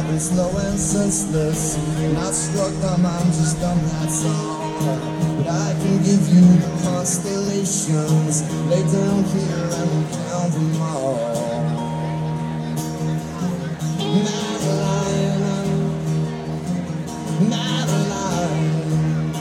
It's low and senseless, not struck dumb, I'm just dumb, that's all. But I can give you the constellations, lay down here and we'll count them all. Madeline, Madeline,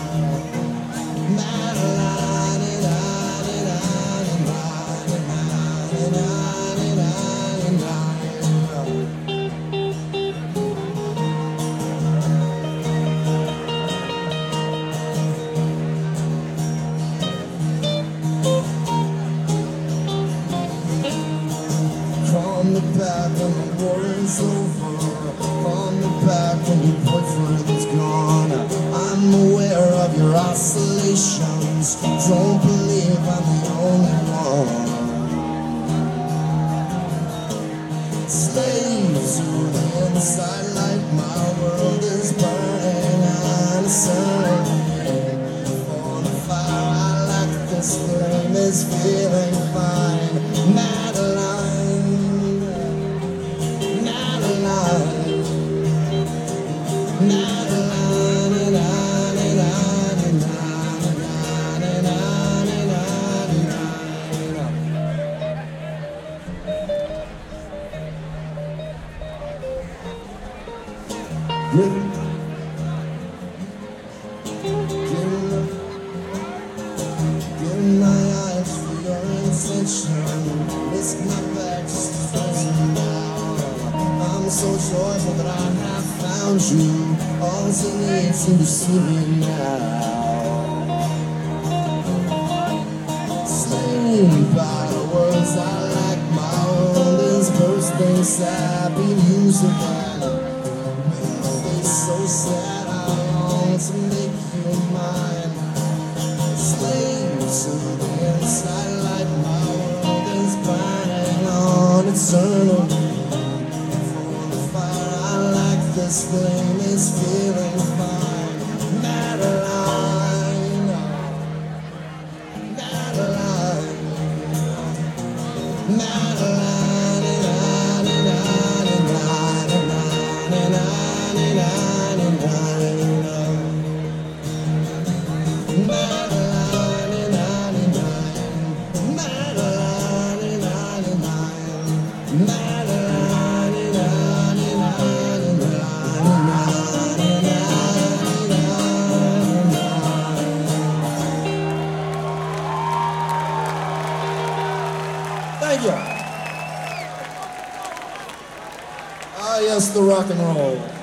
on the back when the war is over, on the back when your boyfriend is gone. I'm aware of your oscillations, don't believe I'm the only one. Slave to the inside light, my world is burning and uncertain. For the fire I like, this flame is feeling fine. Madeline, Give my eyes for your intention. Risk my back just to face you now. I'm so joyful that I have found you. All you need to see me now. Slain by the words I like, my world is bursting, sappy music and so sad, I long to make you mine. Slave to the inside light, my world is burning on eternally. For the fire I like, this flame is feeling fine. Madeline, Madeline, Madeline. Thank you. Ah, yes, the rock and roll.